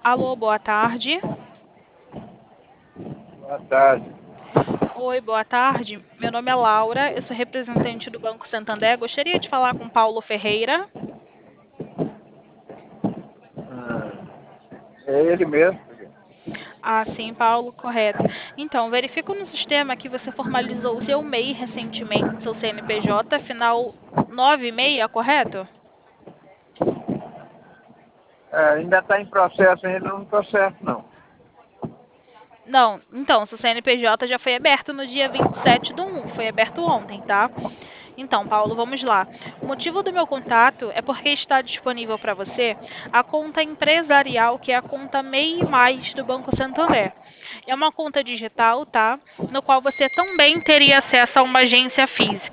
Alô, boa tarde. Boa tarde. Oi, boa tarde. Meu nome é Laura, eu sou representante do Banco Santander. Gostaria de falar com Paulo Ferreira. É ele mesmo. Ah, sim, Paulo, correto. Então, verifico no sistema que você formalizou o seu MEI recentemente, seu CNPJ, final 96, correto? Ainda está em processo, ainda não está certo, não. Não, então, seu CNPJ já foi aberto no dia 27/1, foi aberto ontem, tá? Então, Paulo, vamos lá. O motivo do meu contato é porque está disponível para você a conta empresarial, que é a conta MEI Mais do Banco Santander. É uma conta digital, tá? No qual você também teria acesso a uma agência física.